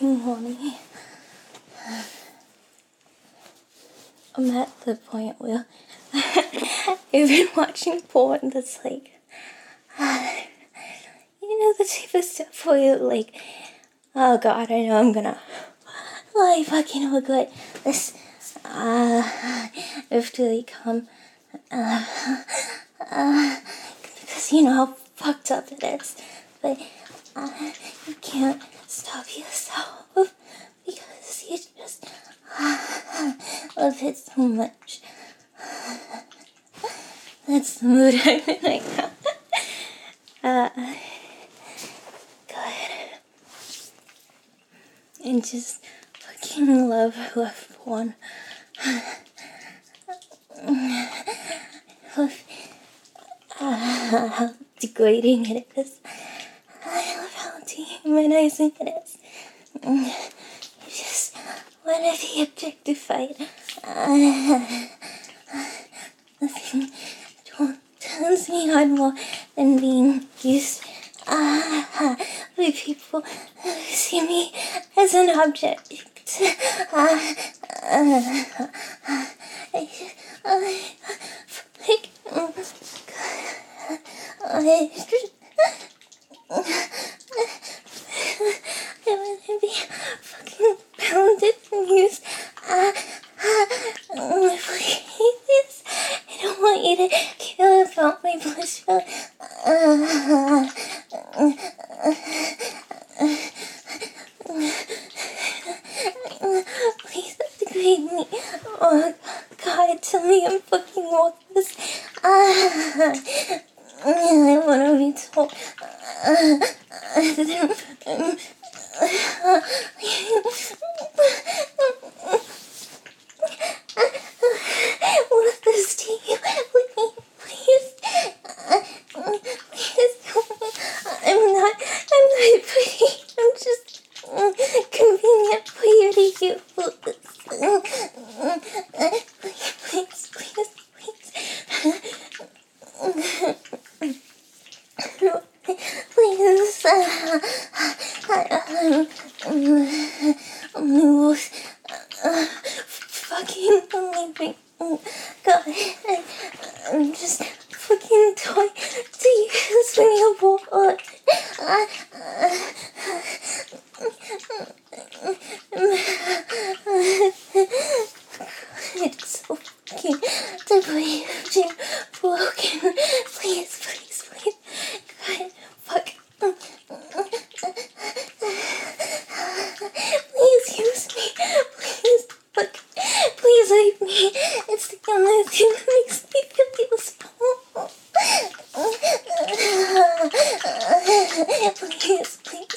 fucking horny. I'm at the point where I've been watching porn that's like, you know, the type of stuff where you're like, oh god, I know I'm gonna like fucking look like this after they come, because you know how fucked up it is, but you can't stop yourself because you just love it so much. That's the mood I'm in right now. God. And just fucking love porn. How degrading it is. I love how dehumanizing it is. You just want to be objectified. Nothing turns me on more than being used by people who see me as an object. I want to be fucking pounded and used. Please, I don't want you to care about my pleasure. Please don't degrade me. Oh God, tell me I'm fucking worthless. I want to be told. Worthless to you, please. Please, I'm not pretty. I'm just convenient for you to use. Please. Fucking amazing. God, I'm just fucking toy to use when you're bored. It's so fucking depraved, broken. Please. God, fuck. Please use me. Please, fuck. Please rape me. It's the only thing that makes me feel small. Please.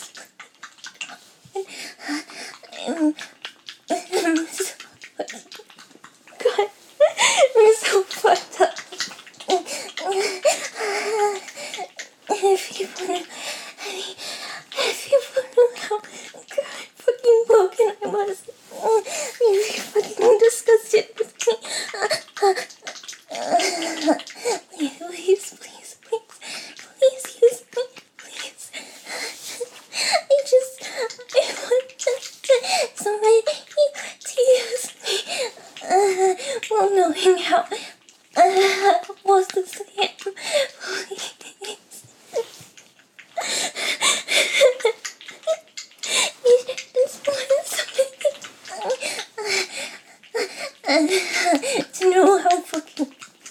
God, I'm so fucked up. If you knew how fucking broken I was, you'd be fucking disgusted with me. Please use me, please. I want somebody to use me, while knowing how worthless I am. Please. You just want somebody to know how fucking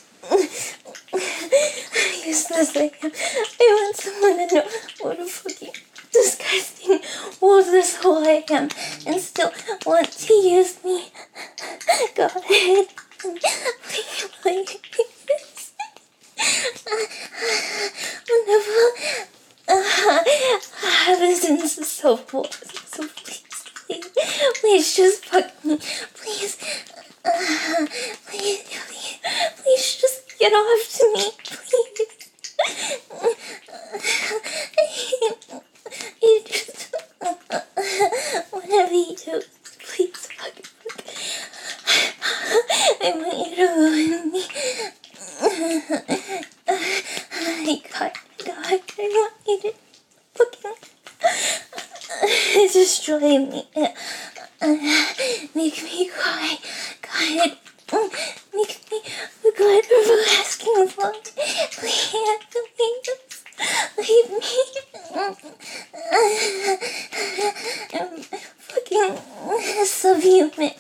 useless I am. I want someone to know what a fucking disgusting, worthless hole I am, and still want to use me. God, please. Whenever evidence is so poor, so please just fuck me. Please just get off to me, please. You just, whatever you do, please fuck. I want you to ruin me. God, I want you to fucking destroy destroy me. Make me cry. God, make me regret for asking for it. Please, leave me. I'm fucking subhuman.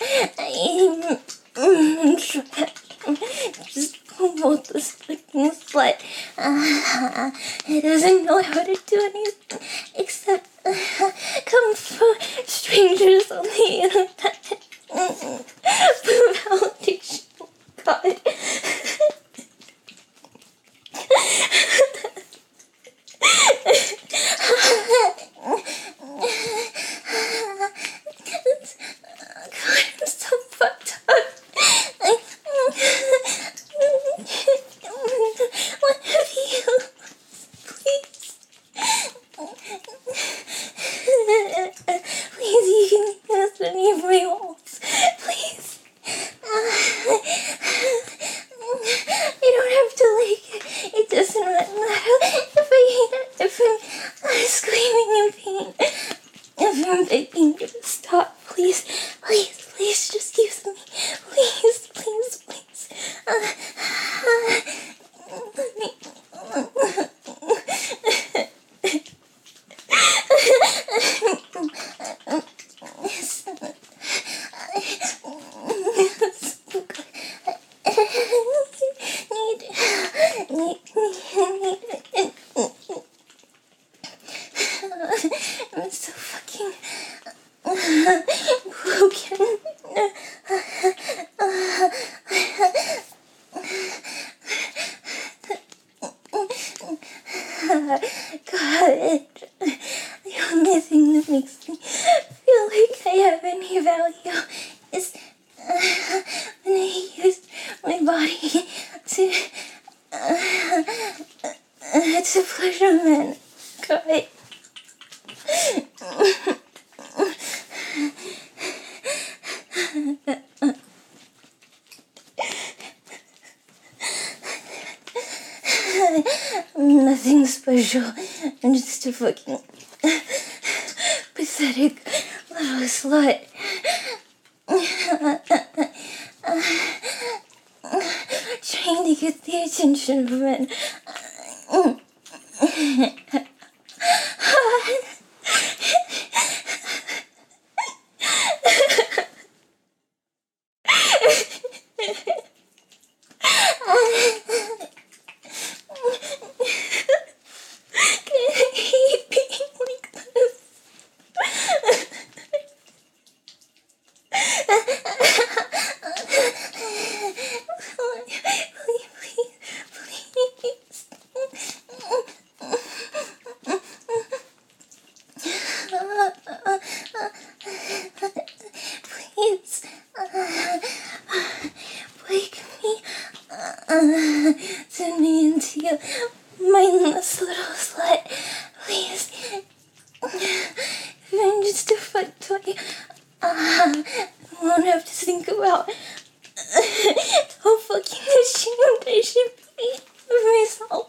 I'm trapped. Just promote this fucking slut. It doesn't know how to do anything except come from strangers on the internet. For validation. God. God, I'm so fucked up. One of you, please. Please, you can use any of my holes. Please. You don't have to like it. It doesn't matter if I'm screaming in pain. If I'm begging you to stop, please, please, please, just use me. Please, please, please. I'm so fucking broken. God, the only thing that makes me feel like I have any value is when I use my body to pleasure men. God. I'm nothing special. I'm just a fucking pathetic little slut. Trying to get the attention of men. Please, wake me, turn me into your mindless little slut. Please, if I'm just a fuck toy, I won't have to think about how fucking ashamed I should be of myself.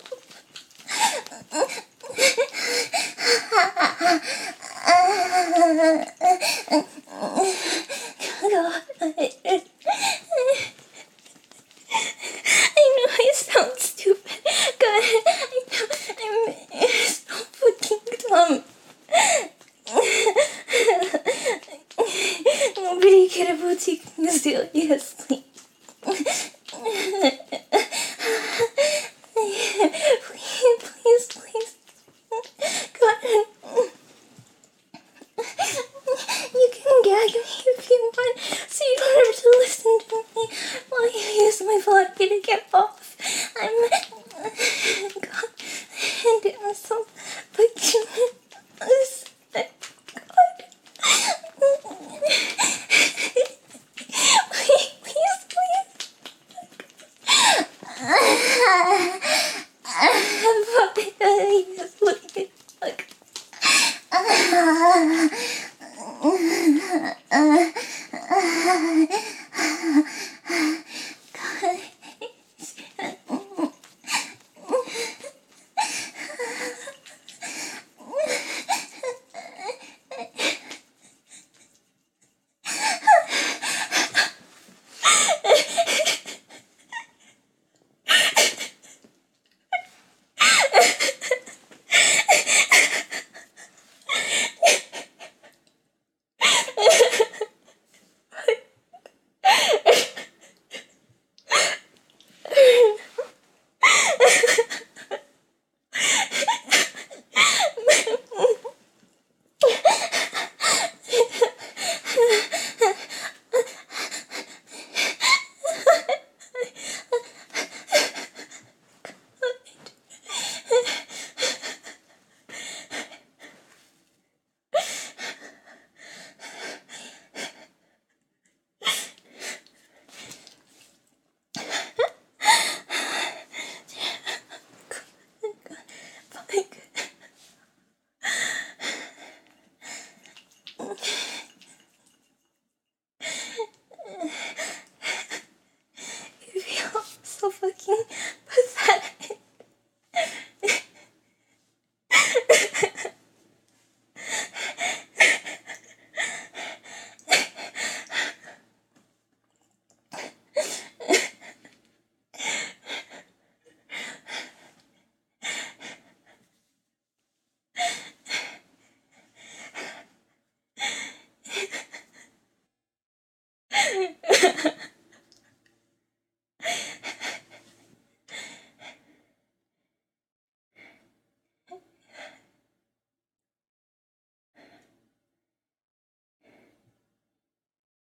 I know I sound stupid. God, I know I'm so fucking dumb. Nobody could have taken me seriously. Please, please. God. You can gag me if you want, so you don't have to listen to me while you use my body to get off. God, and I'm so fucking upset. God. Please, please. Fuck.